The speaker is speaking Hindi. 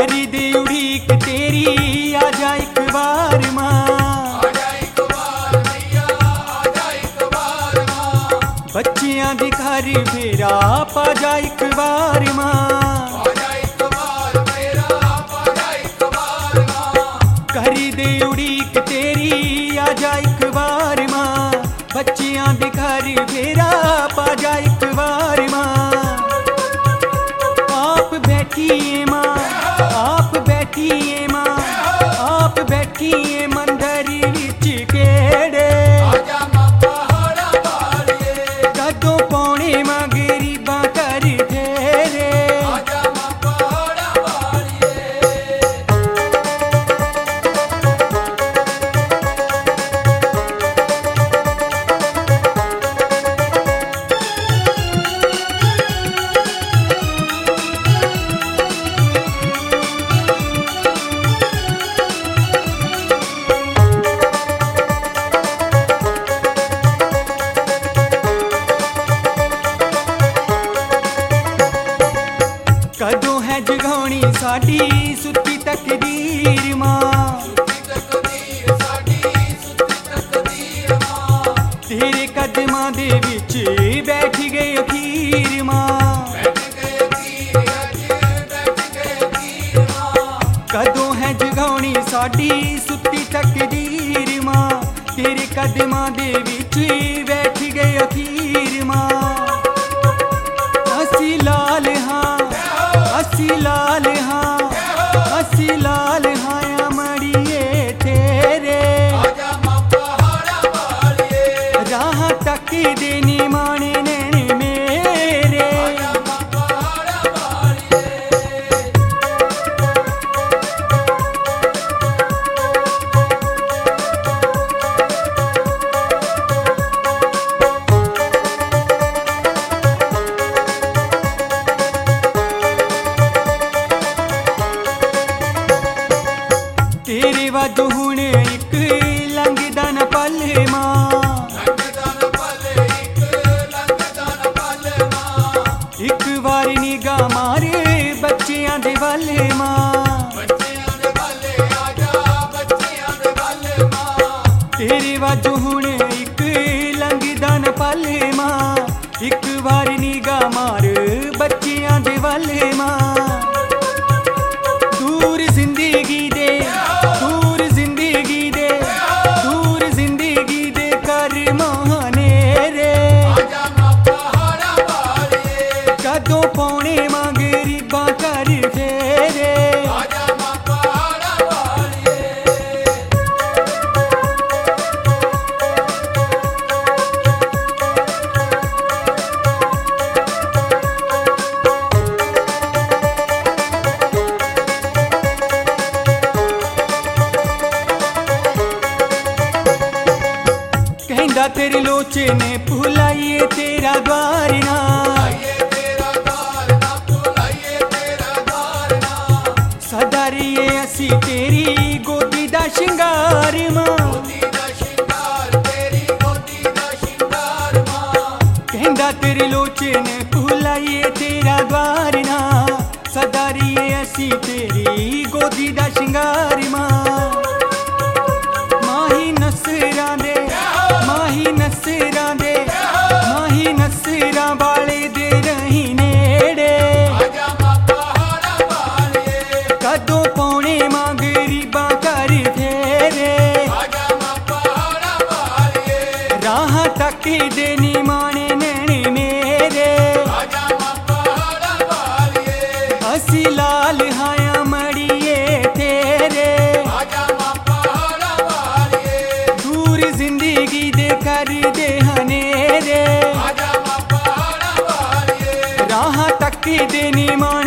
करी दे उड़ीक तेरी आजा एक बार मां, बच्चियां दी घर फेरा पाजा एक बार मां, करी दे उड़ीक तेरी आजा एक बार मां, बच्चियां दी घर फेरा पाजा एक बार मां। आप बैठिए मां, आप बैठिए मां, आप बैठिए मंदिर विच केड़े, कदों पौने मां गरीबां घर फेरे। कदों है जगाउणी साडी सुती तकदीर मां, तेरे कदमां दे विच बैठ गए अखीर मां, कदों है जगाउणी साडी सुती तकदीर मां, तेरे कदमां दे विच बैठ गए अखीर मां। असी लाल हां, असी लाल हां, असी लाल हां मड़िए तेरे, राह तक देनी माने नैन मेरे। तेरे वादू हुण एक लंघदा न पल मां, एक बार निगाह मारे बच्चियां दे वल मां, तेरे वादू हुण एक लंघदा न पल मां, एक बार निगाह मार बच्चियां दे वल मां। दूर जिंदगी दे, दूर जिंदगी दे, दूर जिंदगी दे कर महानेरे, कदों पौने मां गरीबां घर फेरे। कहंदा तेरे लोचे ने भुलाइए तेरा द्वार ना, सदारिए असी तेरी गोदी दा शिंगार मां, कहंदा तेरे लोचे ने भुलाइए तेरा द्वार ना, सदारिए असी तेरी गोदी दा शिंगार मां। माही नसरां दे, माही नसरां दे, माही नसरां वाले दे रही नेड़े, कदों पौने मां गरीबां घर फेरे, राह तक देनी माने नैन मेरे। असी लाल हां मड़िए तेरे, दूर जिंदगी दे कर दे हनेरे, राह तक देनी माने